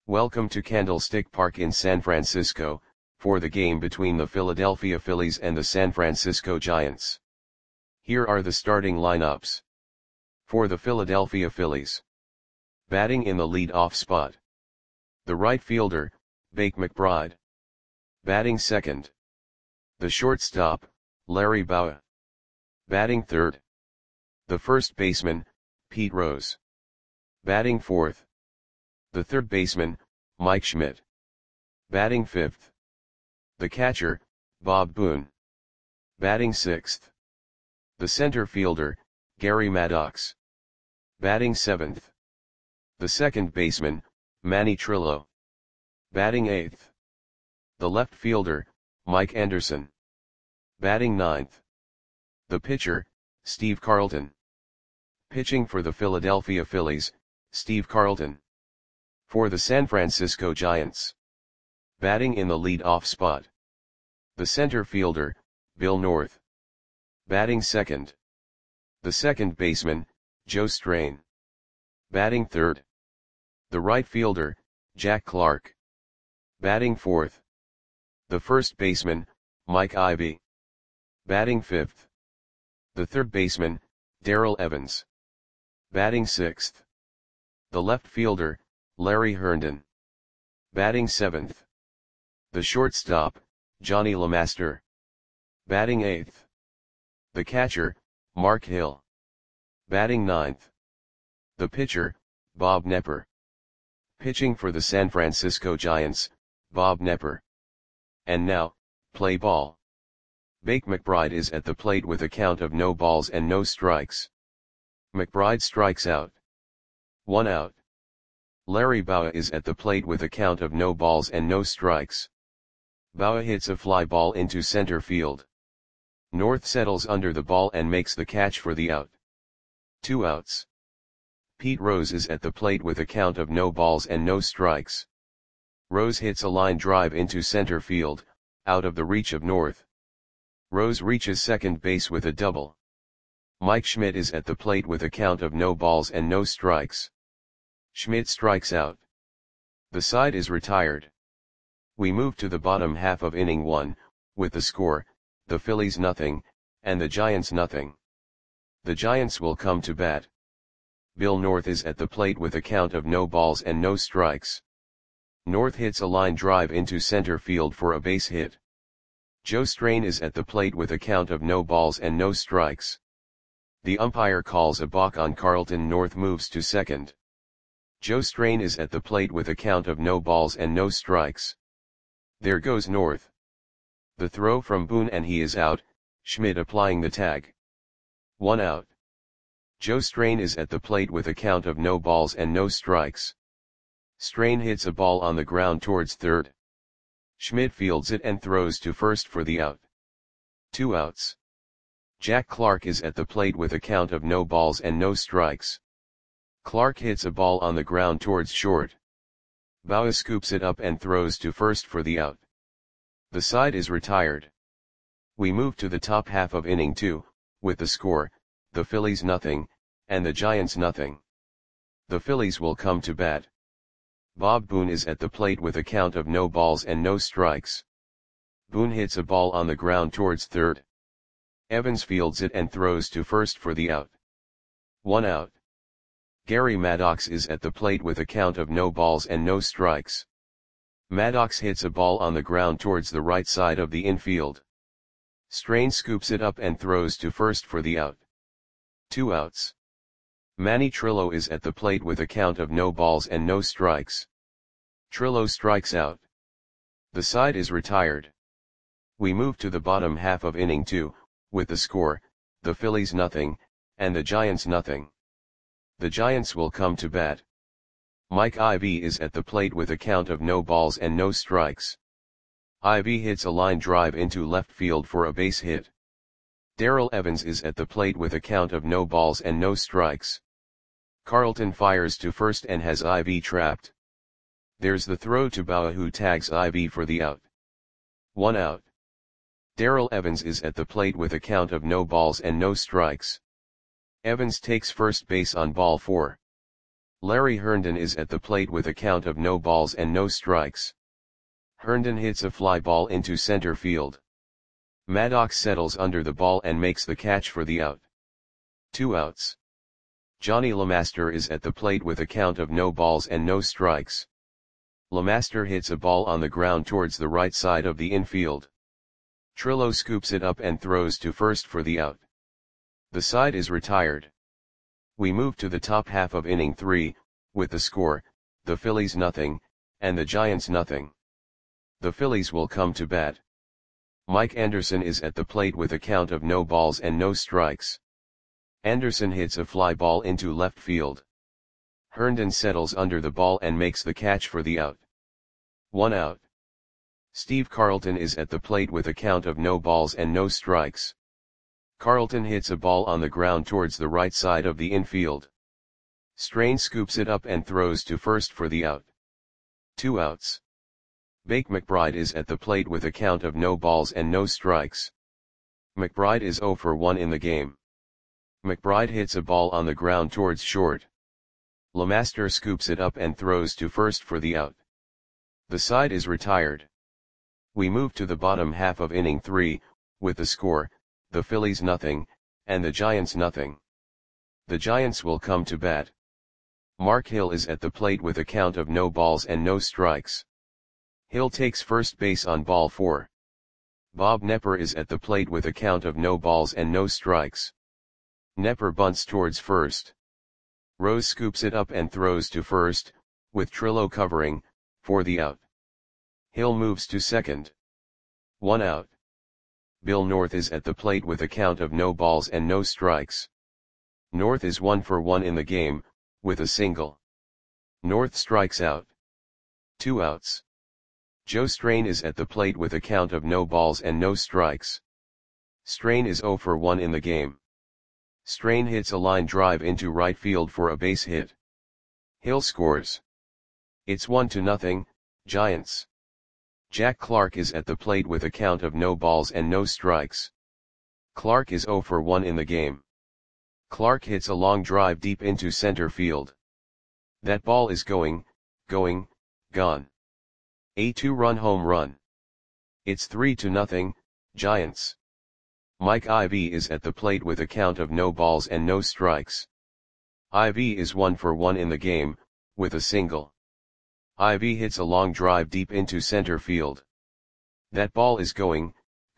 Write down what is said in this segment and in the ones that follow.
Welcome to Candlestick Park in San Francisco, for the game between the Philadelphia Phillies and the San Francisco Giants. Here are the starting lineups. For the Philadelphia Phillies. Batting in the lead-off spot. The right fielder, Bake McBride. Batting second. The shortstop, Larry Bowa. Batting third. The first baseman, Pete Rose. Batting fourth. The third baseman, Mike Schmidt. Batting fifth. The catcher, Bob Boone. Batting sixth. The center fielder, Gary Maddox. Batting seventh. The second baseman, Manny Trillo. Batting eighth. The left fielder, Mike Anderson. Batting ninth. The pitcher, Steve Carlton. Pitching for the Philadelphia Phillies, Steve Carlton. For the San Francisco Giants. Batting in the lead-off spot. The center fielder, Bill North. Batting second. The second baseman, Joe Strain. Batting third. The right fielder, Jack Clark. Batting fourth. The first baseman, Mike Ivey. Batting fifth. The third baseman, Darrell Evans. Batting sixth. The left fielder, Larry Herndon. Batting seventh. The shortstop, Johnny LeMaster. Batting eighth. The catcher, Mark Hill. Batting ninth. The pitcher, Bob Knepper. Pitching for the San Francisco Giants, Bob Knepper. And now, play ball. Bake McBride is at the plate with a count of no balls and no strikes. McBride strikes out. 1 out. Larry Bowa is at the plate with a count of no balls and no strikes. Bowa hits a fly ball into center field. North settles under the ball and makes the catch for the out. 2 outs. Pete Rose is at the plate with a count of no balls and no strikes. Rose hits a line drive into center field, out of the reach of North. Rose reaches second base with a double. Mike Schmidt is at the plate with a count of no balls and no strikes. Schmidt strikes out. The side is retired. We move to the bottom half of inning 1, with the score, the Phillies nothing, and the Giants nothing. The Giants will come to bat. Bill North is at the plate with a count of no balls and no strikes. North hits a line drive into center field for a base hit. Joe Strain is at the plate with a count of no balls and no strikes. The umpire calls a balk on Carlton. North moves to second. Joe Strain is at the plate with a count of no balls and no strikes. There goes North. The throw from Boone and he is out, Schmidt applying the tag. 1 out. Joe Strain is at the plate with a count of no balls and no strikes. Strain hits a ball on the ground towards third. Schmidt fields it and throws to first for the out. 2 outs. Jack Clark is at the plate with a count of no balls and no strikes. Clark hits a ball on the ground towards short. Bowa scoops it up and throws to first for the out. The side is retired. We move to the top half of inning 2, with the score, the Phillies nothing, and the Giants nothing. The Phillies will come to bat. Bob Boone is at the plate with a count of no balls and no strikes. Boone hits a ball on the ground towards third. Evans fields it and throws to first for the out. 1 out. Gary Maddox is at the plate with a count of no balls and no strikes. Maddox hits a ball on the ground towards the right side of the infield. Strain scoops it up and throws to first for the out. 2 outs. Manny Trillo is at the plate with a count of no balls and no strikes. Trillo strikes out. The side is retired. We move to the bottom half of inning 2, with the score, the Phillies nothing, and the Giants nothing. The Giants will come to bat. Mike Ivey is at the plate with a count of no balls and no strikes. Ivey hits a line drive into left field for a base hit. Darrell Evans is at the plate with a count of no balls and no strikes. Carlton fires to first and has Ivey trapped. There's the throw to Bowa who tags Ivey for the out. 1 out. Darrell Evans is at the plate with a count of no balls and no strikes. Evans takes first base on ball 4. Larry Herndon is at the plate with a count of no balls and no strikes. Herndon hits a fly ball into center field. Maddox settles under the ball and makes the catch for the out. 2 outs. Johnny LeMaster is at the plate with a count of no balls and no strikes. LeMaster hits a ball on the ground towards the right side of the infield. Trillo scoops it up and throws to first for the out. The side is retired. We move to the top half of inning 3, with the score, the Phillies nothing, and the Giants nothing. The Phillies will come to bat. Mike Anderson is at the plate with a count of no balls and no strikes. Anderson hits a fly ball into left field. Herndon settles under the ball and makes the catch for the out. 1 out. Steve Carlton is at the plate with a count of no balls and no strikes. Carlton hits a ball on the ground towards the right side of the infield. Strain scoops it up and throws to first for the out. 2 outs. Bake McBride is at the plate with a count of no balls and no strikes. McBride is 0 for 1 in the game. McBride hits a ball on the ground towards short. LeMaster scoops it up and throws to first for the out. The side is retired. We move to the bottom half of inning 3, with the score, the Phillies nothing, and the Giants nothing. The Giants will come to bat. Mark Hill is at the plate with a count of no balls and no strikes. Hill takes first base on ball 4. Bob Knepper is at the plate with a count of no balls and no strikes. Knepper bunts towards first. Rose scoops it up and throws to first, with Trillo covering, for the out. Hill moves to second. 1 out. Bill North is at the plate with a count of no balls and no strikes. North is 1 for 1 in the game, with a single. North strikes out. 2 outs. Joe Strain is at the plate with a count of no balls and no strikes. Strain is 0 for 1 in the game. Strain hits a line drive into right field for a base hit. Hill scores. It's 1-0, Giants. Jack Clark is at the plate with a count of no balls and no strikes. Clark is 0 for 1 in the game. Clark hits a long drive deep into center field. That ball is gone. A 2-run home run. It's 3-0, Giants. Mike Ivy is at the plate with a count of no balls and no strikes. Ivy is 1 for 1 in the game, with a single. Ivy hits a long drive deep into center field. That ball is gone.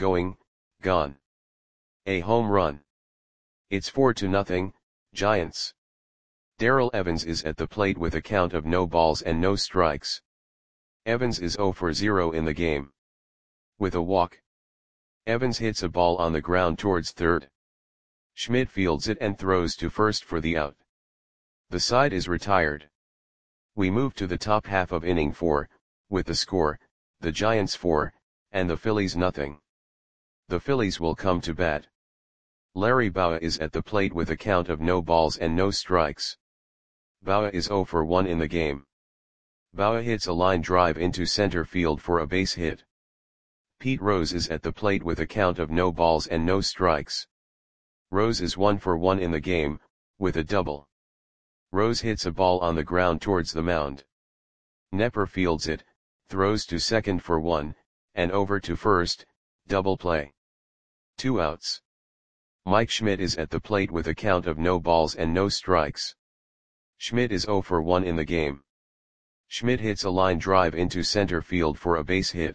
A home run. It's 4-0, Giants. Darrell Evans is at the plate with a count of no balls and no strikes. Evans is 0 for 0 in the game. With a walk. Evans hits a ball on the ground towards third. Schmidt fields it and throws to first for the out. The side is retired. We move to the top half of inning 4, with the score, the Giants 4, and the Phillies nothing. The Phillies will come to bat. Larry Bowa is at the plate with a count of no balls and no strikes. Bowa is 0 for 1 in the game. Bowa hits a line drive into center field for a base hit. Pete Rose is at the plate with a count of no balls and no strikes. Rose is 1 for 1 in the game, with a double. Rose hits a ball on the ground towards the mound. Knepper fields it, throws to second for 1, and over to first, double play. 2 outs. Mike Schmidt is at the plate with a count of no balls and no strikes. Schmidt is 0 for 1 in the game. Schmidt hits a line drive into center field for a base hit.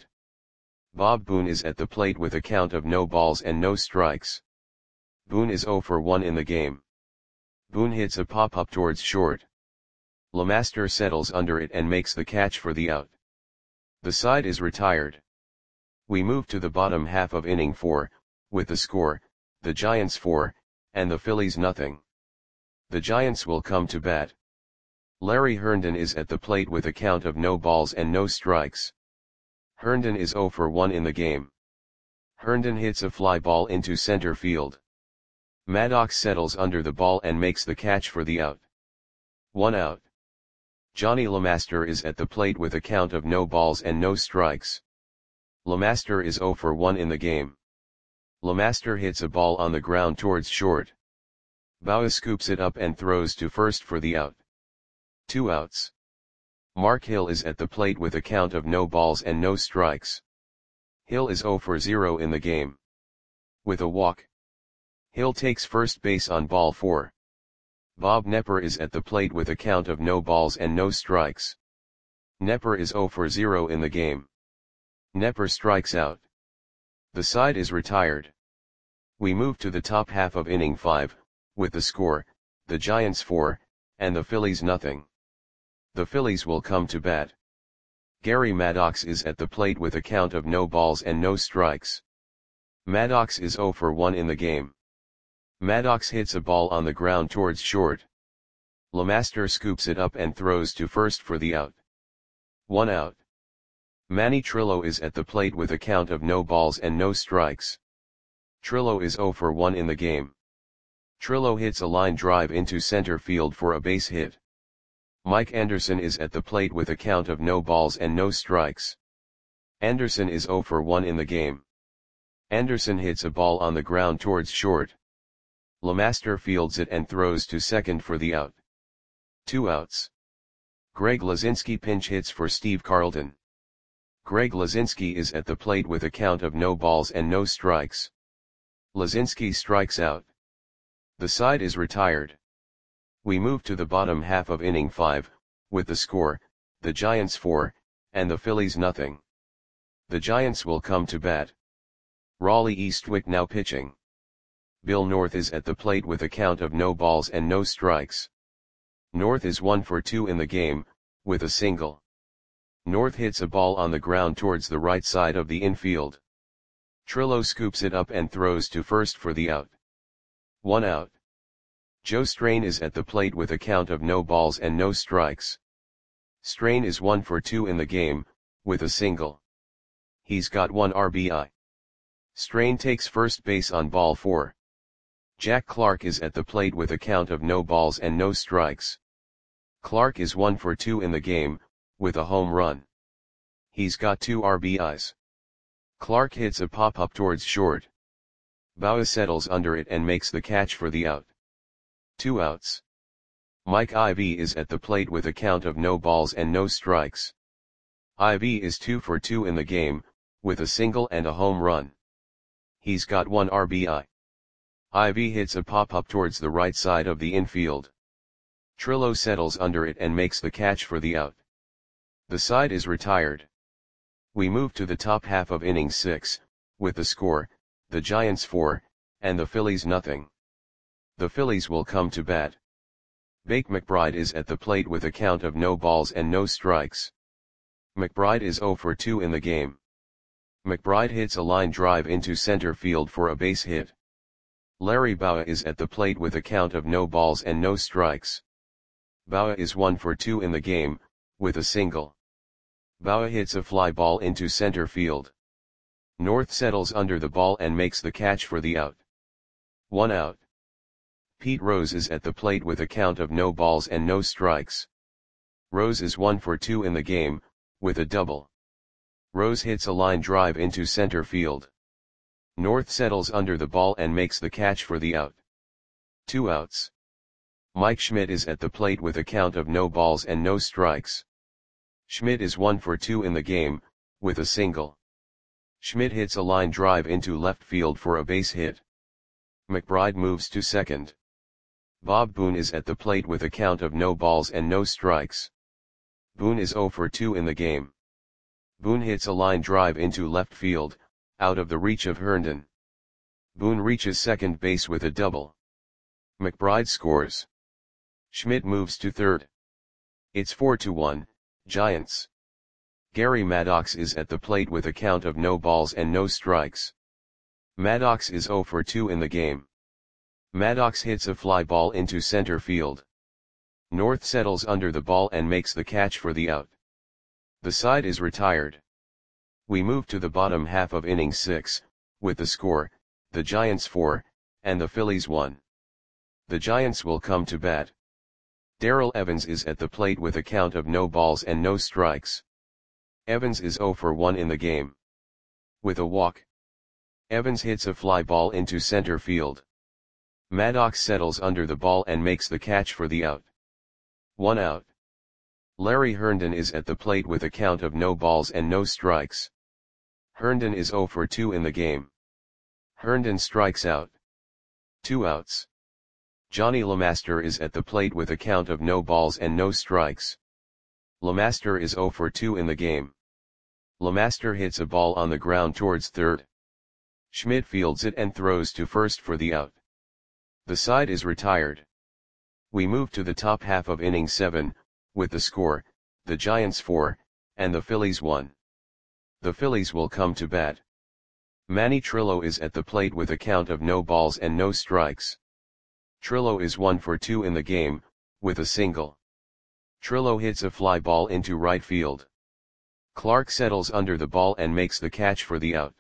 Bob Boone is at the plate with a count of no balls and no strikes. Boone is 0 for 1 in the game. Boone hits a pop-up towards short. LeMaster settles under it and makes the catch for the out. The side is retired. We move to the bottom half of inning 4, with the score, the Giants 4, and the Phillies nothing. The Giants will come to bat. Larry Herndon is at the plate with a count of no balls and no strikes. Herndon is 0 for 1 in the game. Herndon hits a fly ball into center field. Maddox settles under the ball and makes the catch for the out. 1 out. Johnny LeMaster is at the plate with a count of no balls and no strikes. LeMaster is 0 for 1 in the game. LeMaster hits a ball on the ground towards short. Bowa scoops it up and throws to first for the out. 2 outs. Mark Hill is at the plate with a count of no balls and no strikes. Hill is 0 for 0 in the game. With a walk, Hill takes first base on ball 4. Bob Knepper is at the plate with a count of no balls and no strikes. Knepper is 0 for 0 in the game. Knepper strikes out. The side is retired. We move to the top half of inning 5, with the score, the Giants 4, and the Phillies nothing. The Phillies will come to bat. Gary Maddox is at the plate with a count of no balls and no strikes. Maddox is 0 for 1 in the game. Maddox hits a ball on the ground towards short. LeMaster scoops it up and throws to first for the out. 1 out. Manny Trillo is at the plate with a count of no balls and no strikes. Trillo is 0 for 1 in the game. Trillo hits a line drive into center field for a base hit. Mike Anderson is at the plate with a count of no balls and no strikes. Anderson is 0 for 1 in the game. Anderson hits a ball on the ground towards short. LeMaster fields it and throws to second for the out. 2 outs. Greg Lazinski pinch hits for Steve Carlton. Greg Lazinski is at the plate with a count of no balls and no strikes. Lazinski strikes out. The side is retired. We move to the bottom half of inning 5, with the score, the Giants 4, and the Phillies nothing. The Giants will come to bat. Raleigh Eastwick now pitching. Bill North is at the plate with a count of no balls and no strikes. North is 1 for 2 in the game, with a single. North hits a ball on the ground towards the right side of the infield. Trillo scoops it up and throws to first for the out. 1 out. Joe Strain is at the plate with a count of no balls and no strikes. Strain is 1 for 2 in the game, with a single. He's got 1 RBI. Strain takes first base on ball 4. Jack Clark is at the plate with a count of no balls and no strikes. Clark is 1 for 2 in the game, with a home run. He's got 2 RBIs. Clark hits a pop-up towards short. Bauer settles under it and makes the catch for the out. 2 outs. Mike Ivy is at the plate with a count of no balls and no strikes. Ivy is 2 for 2 in the game, with a single and a home run. He's got 1 RBI. Ivy hits a pop-up towards the right side of the infield. Trillo settles under it and makes the catch for the out. The side is retired. We move to the top half of inning 6, with the score, the Giants 4, and the Phillies nothing. The Phillies will come to bat. Bake McBride is at the plate with a count of no balls and no strikes. McBride is 0 for 2 in the game. McBride hits a line drive into center field for a base hit. Larry Bauer is at the plate with a count of no balls and no strikes. Bauer is 1 for 2 in the game, with a single. Bauer hits a fly ball into center field. North settles under the ball and makes the catch for the out. 1 out. Pete Rose is at the plate with a count of no balls and no strikes. Rose is 1 for 2 in the game, with a double. Rose hits a line drive into center field. North settles under the ball and makes the catch for the out. 2 outs. Mike Schmidt is at the plate with a count of no balls and no strikes. Schmidt is 1 for 2 in the game, with a single. Schmidt hits a line drive into left field for a base hit. McBride moves to second. Bob Boone is at the plate with a count of no balls and no strikes. Boone is 0 for 2 in the game. Boone hits a line drive into left field, out of the reach of Herndon. Boone reaches second base with a double. McBride scores. Schmidt moves to third. It's 4-1, Giants. Gary Maddox is at the plate with a count of no balls and no strikes. Maddox is 0 for 2 in the game. Maddox hits a fly ball into center field. North settles under the ball and makes the catch for the out. The side is retired. We move to the bottom half of inning 6, with the score, the Giants 4, and the Phillies 1. The Giants will come to bat. Darrell Evans is at the plate with a count of no balls and no strikes. Evans is 0 for 1 in the game. With a walk, Evans hits a fly ball into center field. Maddox settles under the ball and makes the catch for the out. 1 out. Larry Herndon is at the plate with a count of no balls and no strikes. Herndon is 0 for 2 in the game. Herndon strikes out. 2 outs. Johnny LeMaster is at the plate with a count of no balls and no strikes. LeMaster is 0 for 2 in the game. LeMaster hits a ball on the ground towards third. Schmidt fields it and throws to first for the out. The side is retired. We move to the top half of inning 7, with the score, the Giants 4, and the Phillies 1. The Phillies will come to bat. Manny Trillo is at the plate with a count of no balls and no strikes. Trillo is 1 for 2 in the game, with a single. Trillo hits a fly ball into right field. Clark settles under the ball and makes the catch for the out.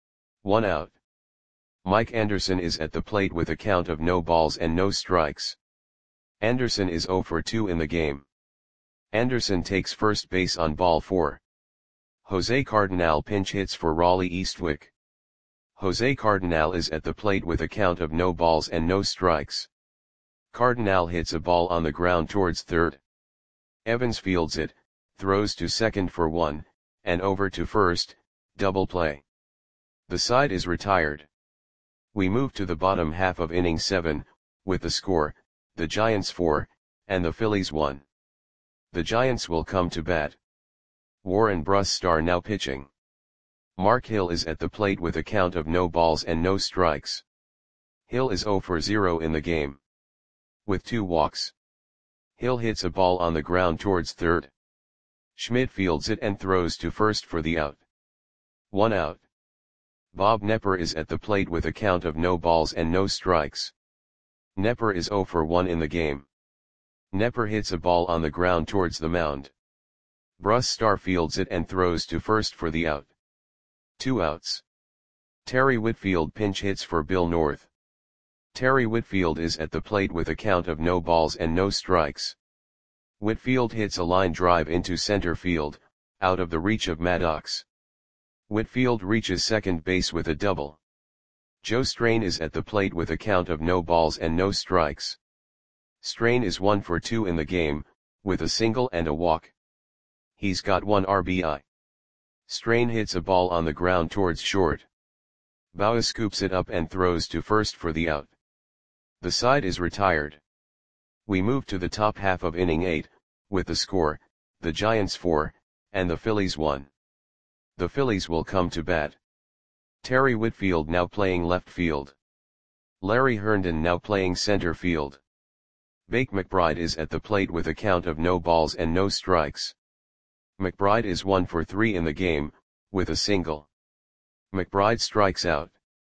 1 out. Mike Anderson is at the plate with a count of no balls and no strikes. Anderson is 0 for 2 in the game. Anderson takes first base on ball 4. Jose Cardinal pinch hits for Raleigh Eastwick. Jose Cardinal is at the plate with a count of no balls and no strikes. Cardinal hits a ball on the ground towards third. Evans fields it, throws to second for 1, and over to first, double play. The side is retired. We move to the bottom half of inning 7, with the score, the Giants 4, and the Phillies 1. The Giants will come to bat. Warren Brusstar now pitching. Mark Hill is at the plate with a count of no balls and no strikes. Hill is 0 for 0 in the game. With 2 walks. Hill hits a ball on the ground towards third. Schmidt fields it and throws to first for the out. 1 out. Bob Knepper is at the plate with a count of no balls and no strikes. Knepper is 0 for 1 in the game. Knepper hits a ball on the ground towards the mound. Brusstar fields it and throws to first for the out. 2 outs. Terry Whitfield pinch hits for Bill North. Terry Whitfield is at the plate with a count of no balls and no strikes. Whitfield hits a line drive into center field, out of the reach of Maddox. Whitfield reaches second base with a double. Joe Strain is at the plate with a count of no balls and no strikes. Strain is 1 for 2 in the game, with a single and a walk. He's got 1 RBI. Strain hits a ball on the ground towards short. Bauer scoops it up and throws to first for the out. The side is retired. We move to the top half of inning 8, with the score, the Giants 4, and the Phillies 1. The Phillies will come to bat. Terry Whitfield now playing left field. Larry Herndon now playing center field. Bake McBride is at the plate with a count of no balls and no strikes. McBride is 1 for 3 in the game, with a single. McBride strikes out.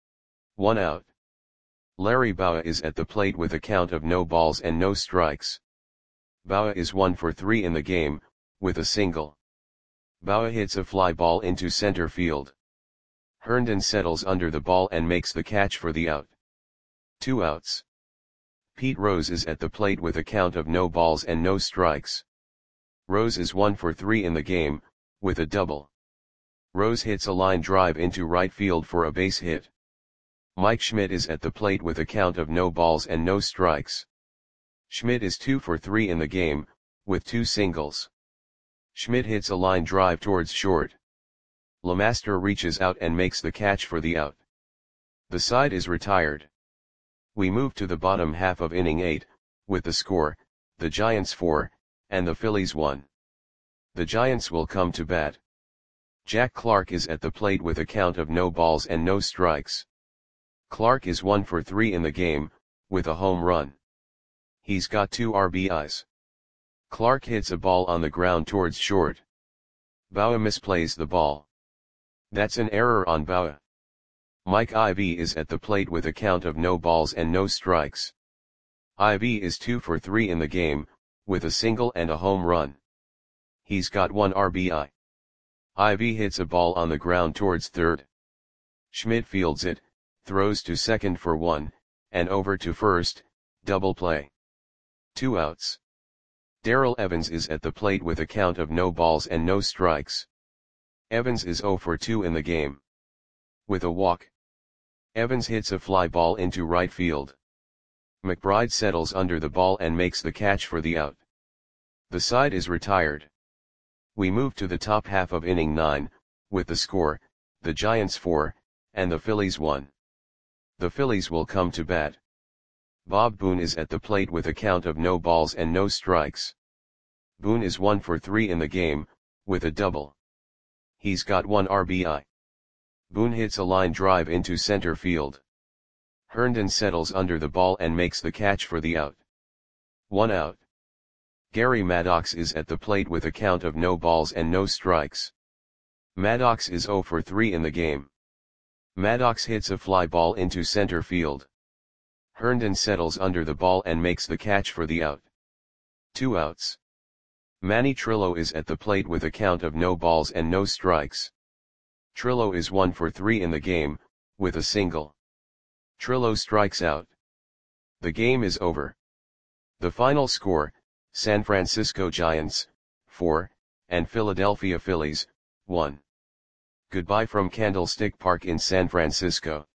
1 out. Larry Bauer is at the plate with a count of no balls and no strikes. Bauer is 1 for 3 in the game, with a single. Bauer hits a fly ball into center field. Herndon settles under the ball and makes the catch for the out. 2 outs. Pete Rose is at the plate with a count of no balls and no strikes. Rose is 1 for 3 in the game, with a double. Rose hits a line drive into right field for a base hit. Mike Schmidt is at the plate with a count of no balls and no strikes. Schmidt is 2 for 3 in the game, with 2 singles. Schmidt hits a line drive towards short. LeMaster reaches out and makes the catch for the out. The side is retired. We move to the bottom half of inning 8, with the score, the Giants 4, and the Phillies 1. The Giants will come to bat. Jack Clark is at the plate with a count of no balls and no strikes. Clark is 1 for 3 in the game, with a home run. He's got 2 RBIs. Clark hits a ball on the ground towards short. Bauer misplays the ball. That's an error on Bauer. Mike Ivy is at the plate with a count of no balls and no strikes. Ivy is 2 for 3 in the game, with a single and a home run. He's got 1 RBI. Ivy hits a ball on the ground towards third. Schmidt fields it, throws to second for 1, and over to first, double play. 2 outs. Darrell Evans is at the plate with a count of no balls and no strikes. Evans is 0 for 2 in the game. With a walk. Evans hits a fly ball into right field. McBride settles under the ball and makes the catch for the out. The side is retired. We move to the top half of inning 9, with the score, the Giants 4, and the Phillies 1. The Phillies will come to bat. Bob Boone is at the plate with a count of no balls and no strikes. Boone is 1 for 3 in the game, with a double. He's got 1 RBI. Boone hits a line drive into center field. Herndon settles under the ball and makes the catch for the out. 1 out. Gary Maddox is at the plate with a count of no balls and no strikes. Maddox is 0 for 3 in the game. Maddox hits a fly ball into center field. Herndon settles under the ball and makes the catch for the out. 2 outs. Manny Trillo is at the plate with a count of no balls and no strikes. Trillo is 1 for 3 in the game, with a single. Trillo strikes out. The game is over. The final score, San Francisco Giants, 4, and Philadelphia Phillies, 1. Goodbye from Candlestick Park in San Francisco.